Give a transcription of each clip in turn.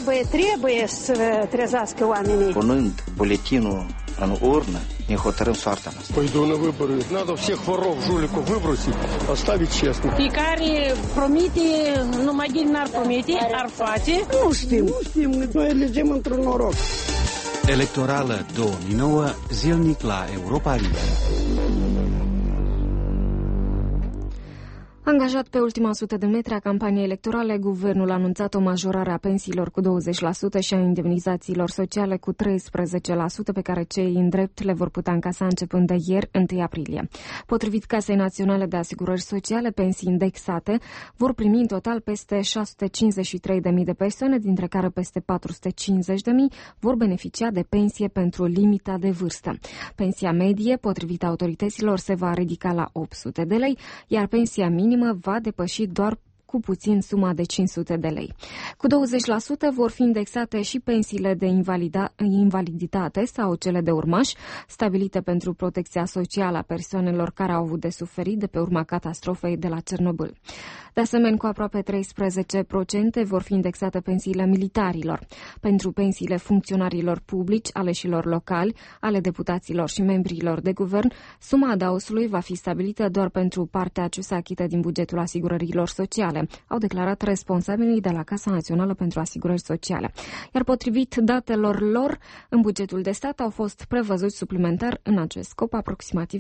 trebuie să trezească oamenii. Punând buletinul în urnă, ne hotărâm soarta noastră. Păiду на выборы. Надо всех воров, жуликов выбросить, оставить честно. Fiecare promite, numai din n-ar promite, ar face. Nu știm. Noi elegem într-un noroc. Electorală 2009, zilnic la Europa Liberă. Angajat pe ultima 100 de metri a campaniei electorale, guvernul a anunțat o majorare a pensiilor cu 20% și a indemnizațiilor sociale cu 13%, pe care cei în drept le vor putea încasa începând de ieri, 1 aprilie. Potrivit Casei Naționale de Asigurări Sociale, pensii indexate vor primi în total peste 653.000 de persoane, dintre care peste 450.000 vor beneficia de pensie pentru limita de vârstă. Pensia medie, potrivit autorităților, se va ridica la 800 de lei, iar pensia minimă va depăși doar cu puțin suma de 500 de lei. Cu 20% vor fi indexate și pensiile de invaliditate sau cele de urmaș, stabilite pentru protecția socială a persoanelor care au avut de suferit de pe urma catastrofei de la Cernobâl. De asemenea, cu aproape 13% vor fi indexate pensiile militarilor. Pentru pensiile funcționarilor publici, aleșilor locali, ale deputaților și membrilor de guvern, suma adaosului va fi stabilită doar pentru partea ce se achită din bugetul asigurărilor sociale, au declarat responsabilii de la Casa Națională pentru Asigurări Sociale. Iar potrivit datelor lor, în bugetul de stat au fost prevăzuți suplimentar în acest scop aproximativ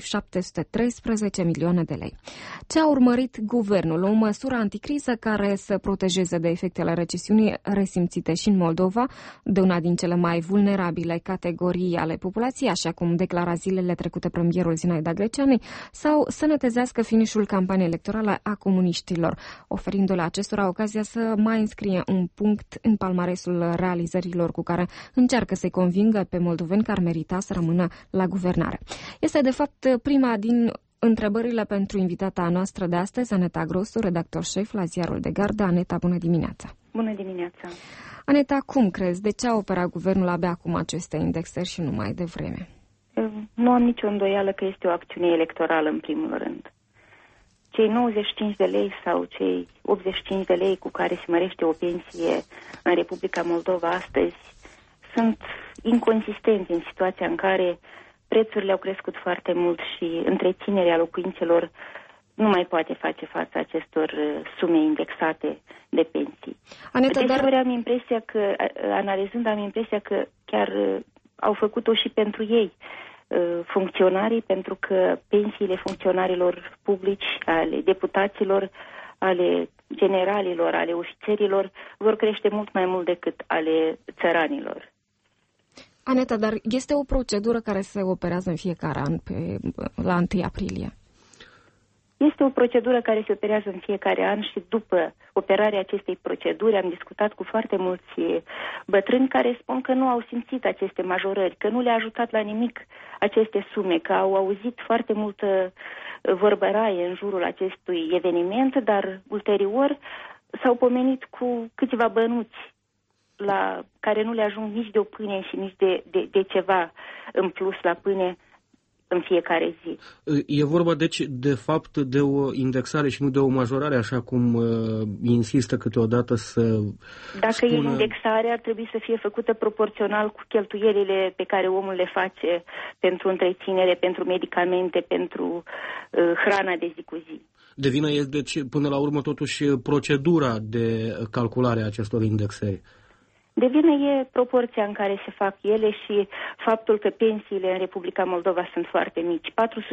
713 milioane de lei. Ce a urmărit guvernul? O măsură anticriză care să protejeze de efectele recesiunii resimțite și în Moldova, de una din cele mai vulnerabile categorii ale populației, așa cum declara zilele trecute premierul Zinaida Greceanu, sau să netezească finișul campaniei electorale a comuniștilor, oferindu-le acestora ocazia să mai înscrie un punct în palmaresul realizărilor cu care încearcă să-i convingă pe moldoveni că ar merita să rămână la guvernare. Este, de fapt, prima din întrebările pentru invitata noastră de astăzi, Aneta Grosu, redactor șef la Ziarul de Gardă. Aneta, bună dimineața! Bună dimineața! Aneta, cum crezi? De ce a operat guvernul abia acum aceste indexări și nu mai devreme? Nu am nicio îndoială că este o acțiune electorală, în primul rând. Cei 95 de lei sau cei 85 de lei cu care se mărește o pensie în Republica Moldova astăzi sunt inconsistenți în situația în care prețurile au crescut foarte mult și întreținerea locuințelor nu mai poate face față acestor sume indexate de pensii. Aneta, dar am impresia că, analizând, am impresia că chiar au făcut-o și pentru ei, funcționarii, pentru că pensiile funcționarilor publici, ale deputaților, ale generalilor, ale ofițerilor vor crește mult mai mult decât ale țăranilor. Aneta, dar este o procedură care se operează în fiecare an la 1 aprilie? Este o procedură care se operează în fiecare an și după operarea acestei proceduri am discutat cu foarte mulți bătrâni care spun că nu au simțit aceste majorări, că nu le-a ajutat la nimic aceste sume, că au auzit foarte multă vorbăraie în jurul acestui eveniment, dar ulterior s-au pomenit cu câțiva bănuți la care nu le ajung nici de o pâine și nici de ceva în plus la pâine în fiecare zi. E vorba, deci, de fapt, de o indexare și nu de o majorare, așa cum insistă câteodată să Dacă spună... e indexare, ar trebui să fie făcută proporțional cu cheltuielile pe care omul le face pentru întreținere, pentru medicamente, pentru hrana de zi cu zi. De vină e, deci, până la urmă, totuși, procedura de calculare a acestor indexări. De vină e proporția în care se fac ele și faptul că pensiile în Republica Moldova sunt foarte mici.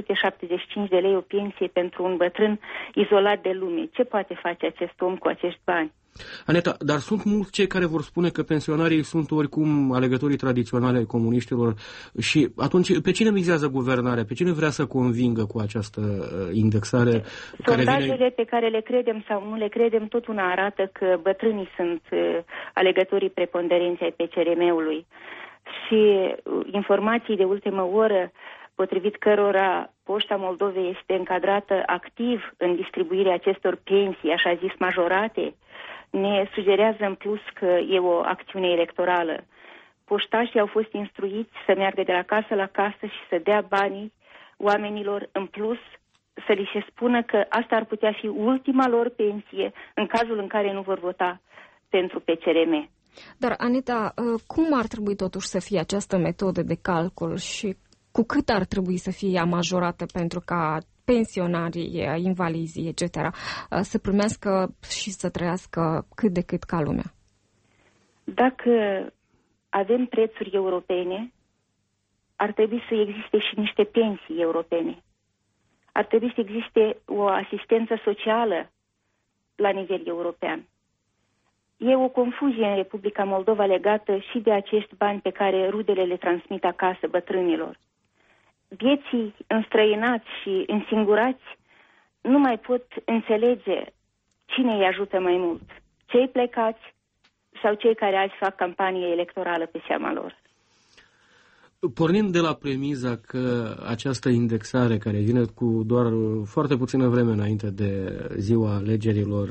475 de lei o pensie pentru un bătrân izolat de lume. Ce poate face acest om cu acești bani? Aneta, dar sunt mulți cei care vor spune că pensionarii sunt oricum alegătorii tradiționale ai comuniștilor și atunci pe cine mizează guvernarea? Pe cine vrea să convingă cu această indexare? Sondajele pe care le credem sau nu le credem tot una arată că bătrânii sunt alegătorii preponderenți ai PCRM-ului și informații de ultimă oră potrivit cărora Poșta Moldovei este încadrată activ în distribuirea acestor pensii, așa zis majorate, ne sugerează în plus că e o acțiune electorală. Poștașii au fost instruiți să meargă de la casă la casă și să dea banii oamenilor, în plus să li se spună că asta ar putea fi ultima lor pensie în cazul în care nu vor vota pentru PCRM. Dar, Aneta, cum ar trebui totuși să fie această metodă de calcul și cu cât ar trebui să fie ea majorată pentru ca pensionarii, invalizii, etc., să primească și să trăiască cât de cât ca lumea? Dacă avem prețuri europene, ar trebui să existe și niște pensii europene. Ar trebui să existe o asistență socială la nivel european. E o confuzie în Republica Moldova legată și de acești bani pe care rudele le transmit acasă bătrânilor. Vieții înstrăinați și însingurați nu mai pot înțelege cine îi ajută mai mult, cei plecați sau cei care azi fac campanie electorală pe seama lor. Pornind de la premiza că această indexare, care vine cu doar foarte puțină vreme înainte de ziua alegerilor,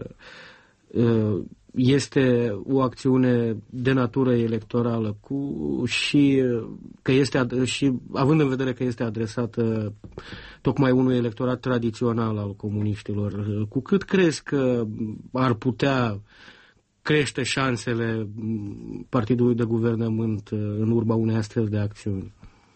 este o acțiune de natură electorală și având în vedere că este adresată tocmai unui electorat tradițional al comuniștilor, cu cât crezi că ar putea crește șansele partidului de guvernământ în urma unei astfel de acțiuni?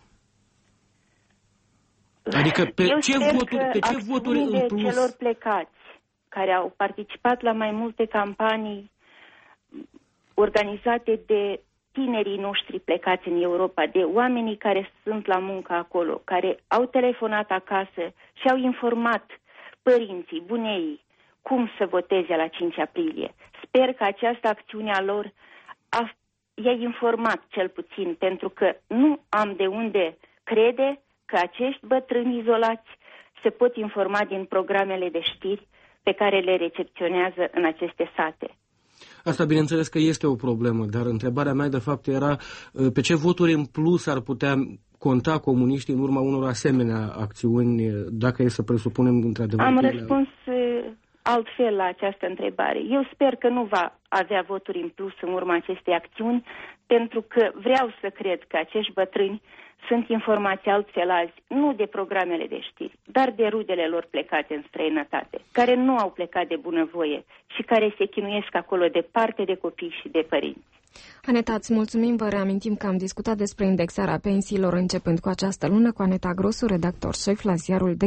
Adică pe ce voturi în plus? Celor plecați care au participat la mai multe campanii organizate de tinerii noștri plecați în Europa, de oamenii care sunt la muncă acolo, care au telefonat acasă și au informat părinții, buneii, cum să voteze la 5 aprilie. Sper că această acțiune a lor i-a informat cel puțin, pentru că nu am de unde crede că acești bătrâni izolați se pot informa din programele de știri pe care le recepționează în aceste sate. Asta bineînțeles că este o problemă, dar întrebarea mea de fapt era pe ce voturi în plus ar putea conta comuniștii în urma unor asemenea acțiuni, dacă e să presupunem într-adevăr... Am răspuns altfel la această întrebare. Eu sper că nu va avea voturi în plus în urma acestei acțiuni, pentru că vreau să cred că acești bătrâni sunt informați altfel azi, nu de programele de știri, dar de rudele lor plecate în străinătate, care nu au plecat de bunăvoie și care se chinuiesc acolo departe de copii și de părinți. Aneta, îți mulțumim, vă reamintim că am discutat despre indexarea pensiilor începând cu această lună cu Aneta Grosu, redactor șef la ziarul